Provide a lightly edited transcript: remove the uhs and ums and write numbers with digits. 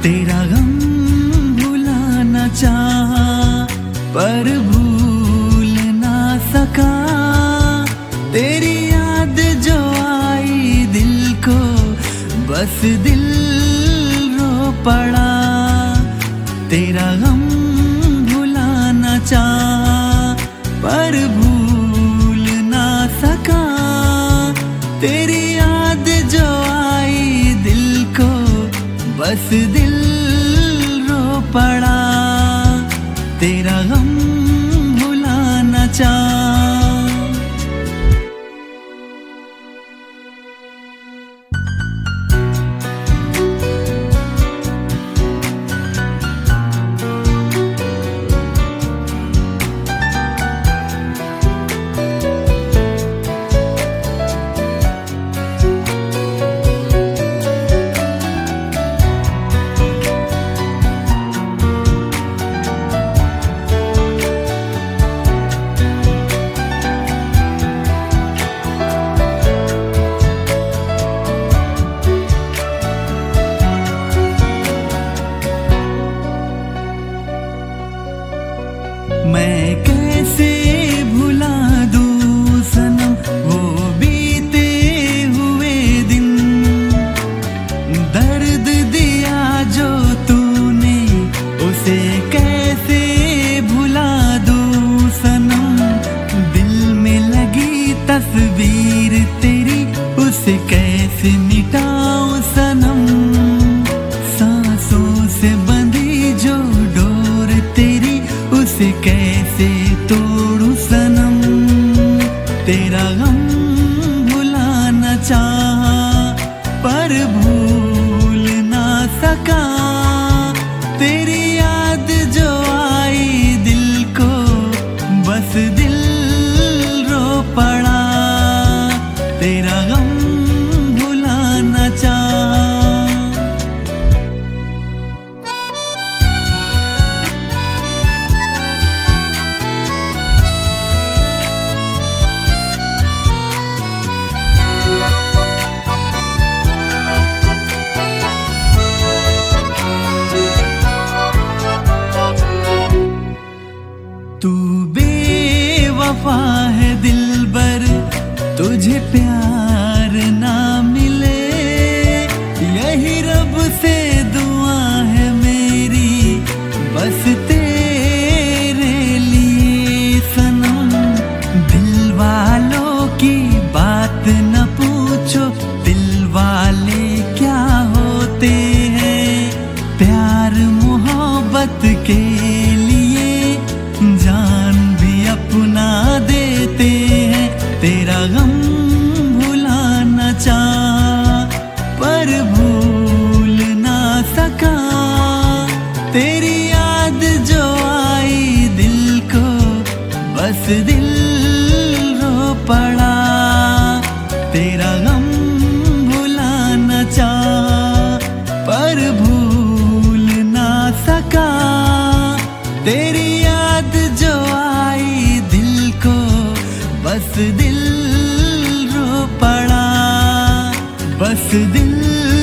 तेरा गम भुलाना चाहा पर भूल ना सका। तेरी याद जो आई दिल को बस दिल रो पड़ा। तेरा गम भुलाना चाहा पर भूल ना सका। तेरी याद जो आई दिल को बस दिल रो पड़ा। तेरा गम भुलाना चाहा। मैं कैसे भुला दूं सनम वो बीते हुए दिन। दर्द दिया जो तूने उसे कैसे भुला दूं सनम। दिल में लगी तस्वीर तेरी उसे कैसे मिटाऊं सनम। सांसों से बंधी जो डोर तेरी उसे कैसे तोड़ूं सनम। तेरा गम भुलाना चाहा पर भूल ना सका। तेरी याद जो आई दिल को बस दिल रो पड़ा। तेरा गम भुलाना चाहा। तू बेवफा है दिलबर तुझे प्यार ना मिले। यही रब से दुआ है मेरी बस तेरे लिए सनम। दिल वालों की बात न पूछो दिल वाले क्या होते हैं। प्यार मोहब्बत के लिए जान भी अपना देते हैं। तेरा गम भुलाना चाहा पर भूल ना सका। तेरी याद जो आई दिल को बस दिल रो पड़ा। तेरा गम भुलाना चाहा पर भूल ना सका। तेरी याद जो आई दिल को बस दिल रो पड़ा। बस दिल